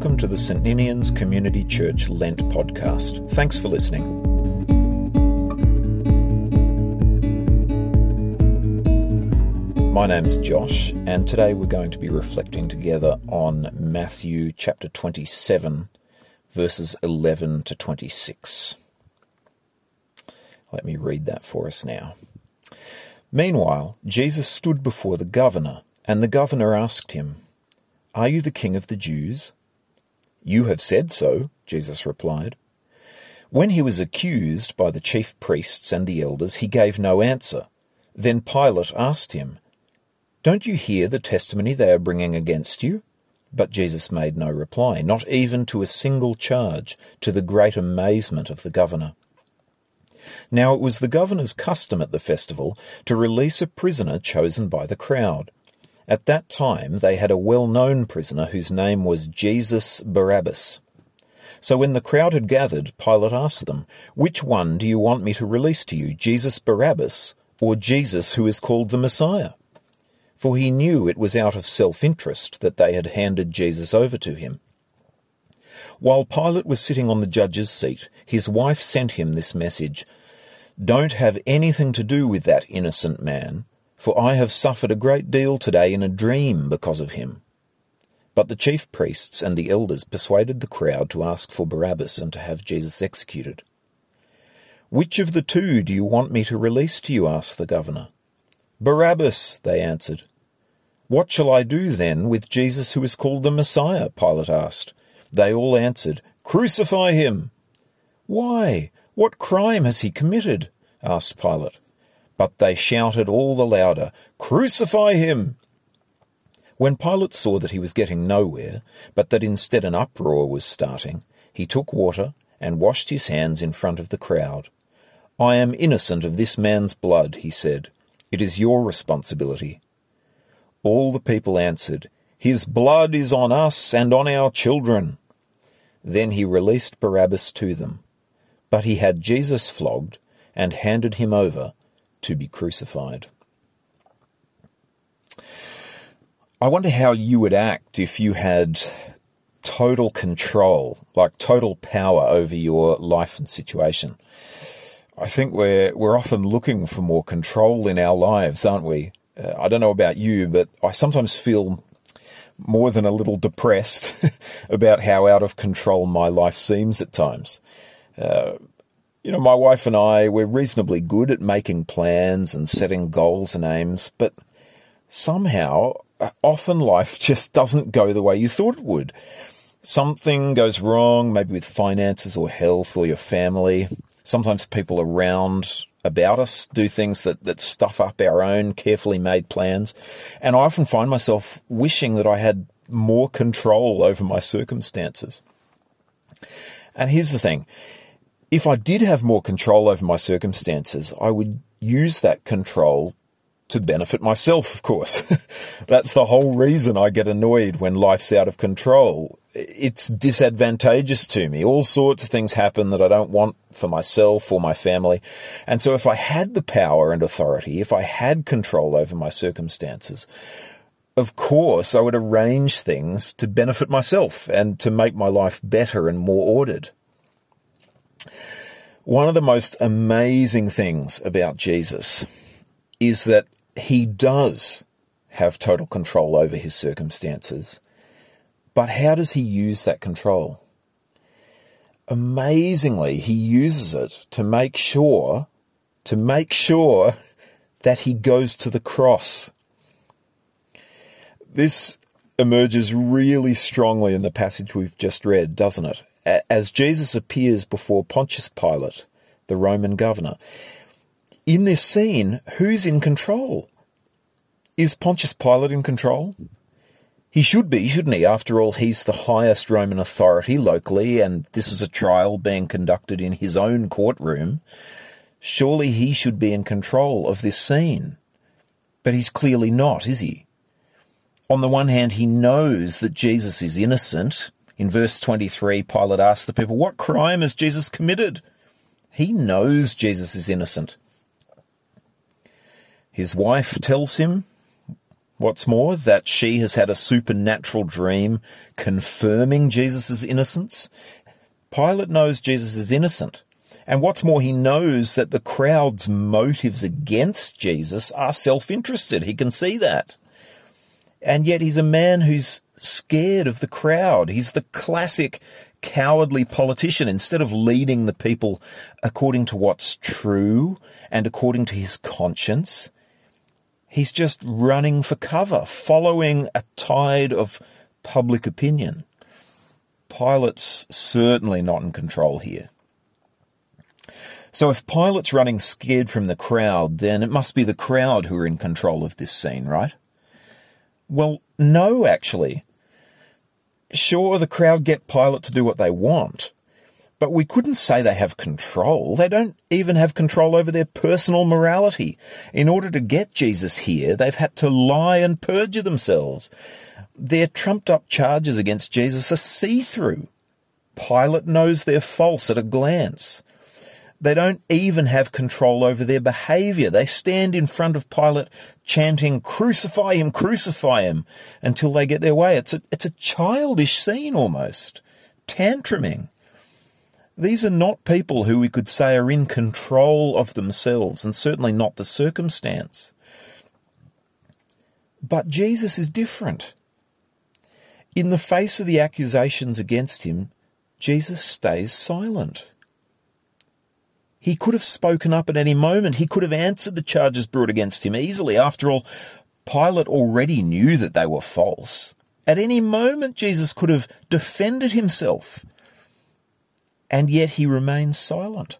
Welcome to the St Ninians Community Church Lent podcast. Thanks for listening. My name's Josh, and today we're going to be reflecting together on Matthew chapter 27, verses 11 to 26. Let me read that for us now. Meanwhile, Jesus stood before the governor, and the governor asked him, "Are you the king of the Jews?" "You have said so," Jesus replied. When he was accused by the chief priests and the elders, he gave no answer. Then Pilate asked him, "Don't you hear the testimony they are bringing against you?" But Jesus made no reply, not even to a single charge, to the great amazement of the governor. Now it was the governor's custom at the festival to release a prisoner chosen by the crowd. At that time they had a well-known prisoner whose name was Jesus Barabbas. So when the crowd had gathered, Pilate asked them, "Which one do you want me to release to you, Jesus Barabbas, or Jesus who is called the Messiah?" For he knew it was out of self-interest that they had handed Jesus over to him. While Pilate was sitting on the judge's seat, his wife sent him this message, "Don't have anything to do with that innocent man, for I have suffered a great deal today in a dream because of him." But the chief priests and the elders persuaded the crowd to ask for Barabbas and to have Jesus executed. "Which of the two do you want me to release to you?" asked the governor. "Barabbas," they answered. "What shall I do then with Jesus who is called the Messiah?" Pilate asked. They all answered, "Crucify him." "Why? What crime has he committed?" asked Pilate. But they shouted all the louder, "Crucify him!" When Pilate saw that he was getting nowhere, but that instead an uproar was starting, he took water and washed his hands in front of the crowd. "I am innocent of this man's blood," he said. "It is your responsibility." All the people answered, "His blood is on us and on our children." Then he released Barabbas to them. But he had Jesus flogged and handed him over to be crucified. I wonder how you would act if you had total control, like total power over your life and situation. I think we're often looking for more control in our lives, aren't we? I don't know about you, but I sometimes feel more than a little depressed about how out of control my life seems at times. My wife and I, we're reasonably good at making plans and setting goals and aims, but somehow, often life just doesn't go the way you thought it would. Something goes wrong, maybe with finances or health or your family. Sometimes people around about us do things that stuff up our own carefully made plans. And I often find myself wishing that I had more control over my circumstances. And here's the thing. If I did have more control over my circumstances, I would use that control to benefit myself, of course. That's the whole reason I get annoyed when life's out of control. It's disadvantageous to me. All sorts of things happen that I don't want for myself or my family. And so if I had the power and authority, if I had control over my circumstances, of course I would arrange things to benefit myself and to make my life better and more ordered. One of the most amazing things about Jesus is that he does have total control over his circumstances. But how does he use that control? Amazingly, he uses it to make sure that he goes to the cross. This emerges really strongly in the passage we've just read, doesn't it? As Jesus appears before Pontius Pilate, the Roman governor. In this scene, who's in control? Is Pontius Pilate in control? He should be, shouldn't he? After all, he's the highest Roman authority locally, and this is a trial being conducted in his own courtroom. Surely he should be in control of this scene. But he's clearly not, is he? On the one hand, he knows that Jesus is innocent. In verse 23, Pilate asks the people, "What crime has Jesus committed?" He knows Jesus is innocent. His wife tells him What's more, that she has had a supernatural dream confirming Jesus' innocence. Pilate knows Jesus is innocent. And what's more, he knows that the crowd's motives against Jesus are self-interested. He can see that. And yet he's a man who's scared of the crowd. He's the classic cowardly politician. Instead of leading the people according to what's true and according to his conscience, he's just running for cover, following a tide of public opinion. Pilate's certainly not in control here. So if Pilate's running scared from the crowd, then it must be the crowd who are in control of this scene, right? Well, no, actually. Sure, the crowd get Pilate to do what they want, but we couldn't say they have control. They don't even have control over their personal morality. In order to get Jesus here, they've had to lie and perjure themselves. Their trumped-up charges against Jesus are see-through. Pilate knows they're false at a glance. They don't even have control over their behaviour. They stand in front of Pilate chanting, crucify him, until they get their way. It's a childish scene almost, tantruming. These are not people who we could say are in control of themselves, and certainly not the circumstance. But Jesus is different. In the face of the accusations against him, Jesus stays silent. He could have spoken up at any moment. He could have answered the charges brought against him easily. After all, Pilate already knew that they were false. At any moment, Jesus could have defended himself. And yet he remains silent.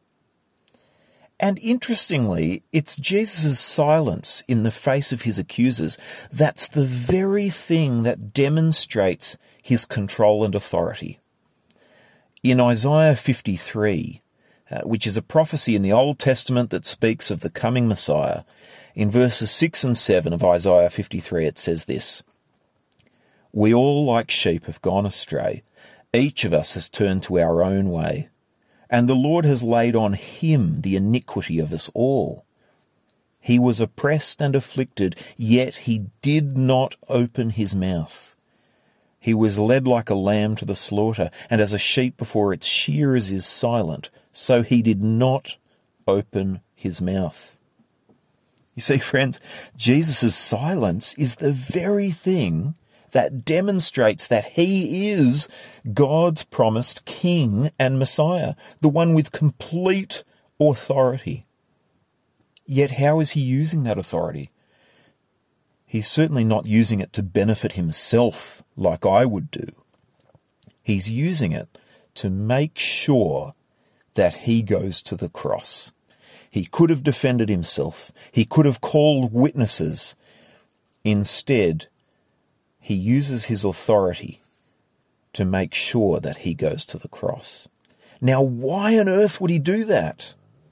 And interestingly, it's Jesus' silence in the face of his accusers that's the very thing that demonstrates his control and authority. In Isaiah 53, which is a prophecy in the Old Testament that speaks of the coming Messiah, in verses 6 and 7 of Isaiah 53 it says this, "We all like sheep have gone astray. Each of us has turned to our own way, and the Lord has laid on him the iniquity of us all. He was oppressed and afflicted, yet he did not open his mouth. He was led like a lamb to the slaughter, and as a sheep before its shearers is silent, so he did not open his mouth." You see, friends, Jesus' silence is the very thing that demonstrates that he is God's promised King and Messiah, the one with complete authority. Yet how is he using that authority? He's certainly not using it to benefit himself like I would do. He's using it to make sure that he goes to the cross. He could have defended himself. He could have called witnesses. Instead, he uses his authority to make sure that he goes to the cross. Now, why on earth would he do that?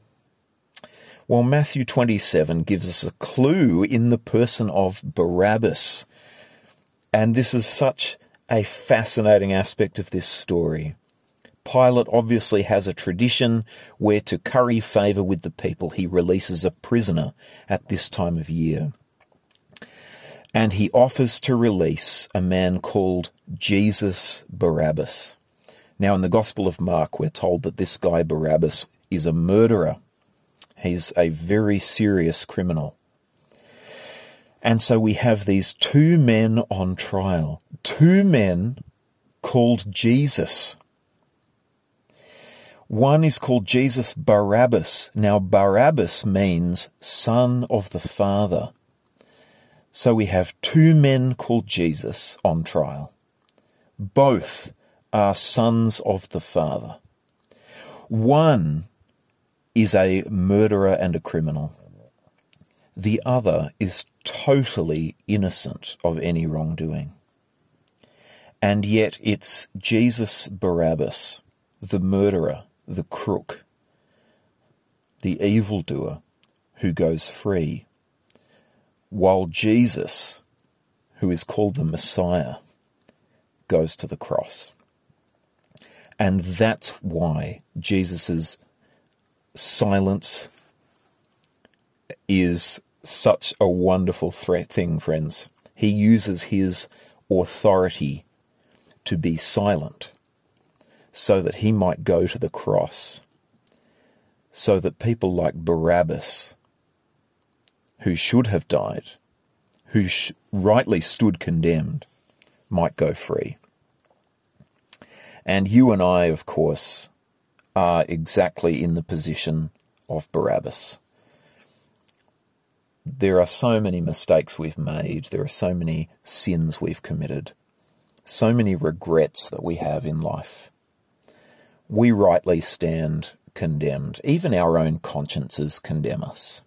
Well, Matthew 27 gives us a clue in the person of Barabbas. And this is such a fascinating aspect of this story. Pilate obviously has a tradition where, to curry favour with the people, he releases a prisoner at this time of year. And he offers to release a man called Jesus Barabbas. Now, in the Gospel of Mark, we're told that this guy Barabbas is a murderer. He's a very serious criminal. And so we have these two men on trial, two men called Jesus. One is called Jesus Barabbas. Now, Barabbas means son of the Father. So we have two men called Jesus on trial. Both are sons of the Father. One is a murderer and a criminal. The other is totally innocent of any wrongdoing. And yet it's Jesus Barabbas, the murderer, the crook, the evildoer, who goes free, while Jesus, who is called the Messiah, goes to the cross. And that's why Jesus' silence is such a wonderful thing, friends. He uses his authority to be silent so that he might go to the cross, so that people like Barabbas, who should have died, who rightly stood condemned, might go free. And you and I, of course, are exactly in the position of Barabbas. There are so many mistakes we've made. There are so many sins we've committed. So many regrets that we have in life. We rightly stand condemned. Even our own consciences condemn us.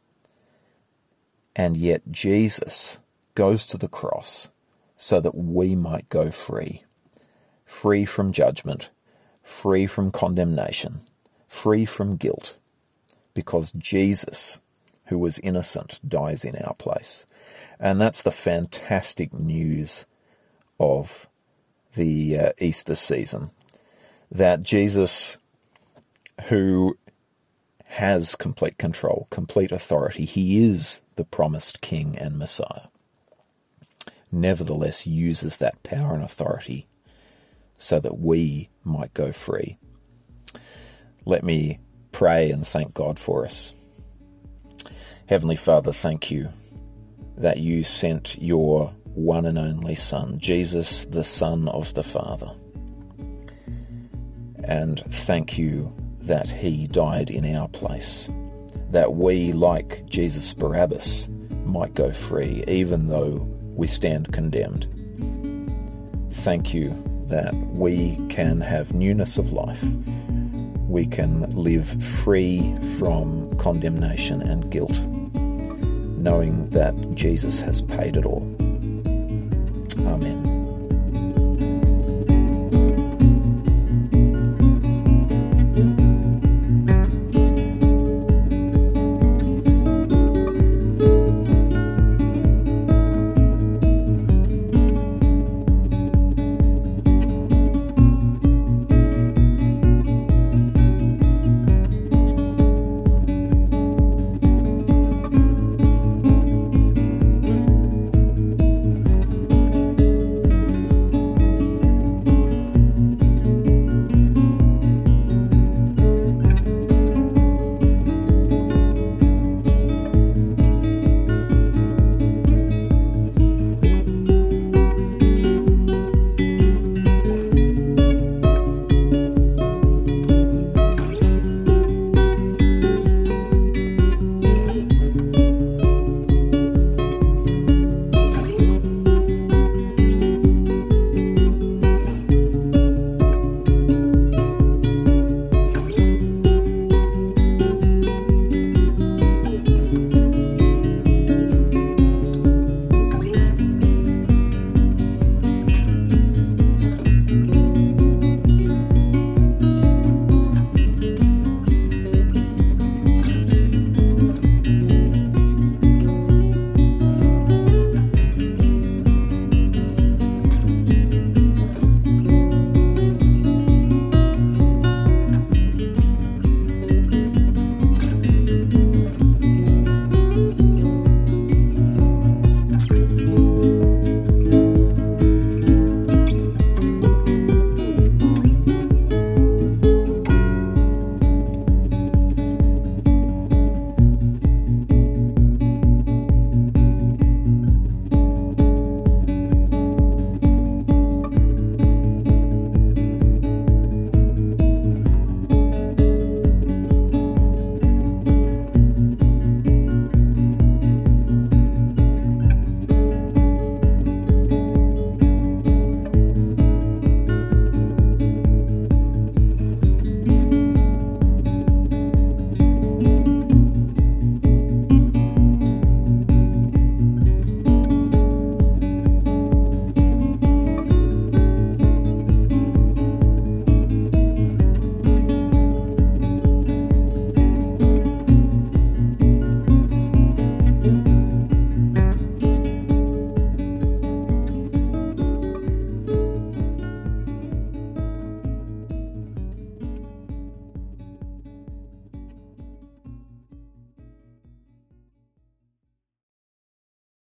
And yet Jesus goes to the cross so that we might go free. Free from judgment, free from condemnation, free from guilt, because Jesus, who was innocent, dies in our place. And that's the fantastic news of the Easter season, that Jesus, who has complete control, complete authority, he is the promised King and Messiah, nevertheless uses that power and authority so that we might go free. Let me pray and thank God for us. Heavenly Father, thank you that you sent your one and only Son, Jesus, the Son of the Father. And thank you that he died in our place, that we, like Jesus Barabbas, might go free, even though we stand condemned. Thank you that we can have newness of life. We can live free from condemnation and guilt, knowing that Jesus has paid it all. Amen.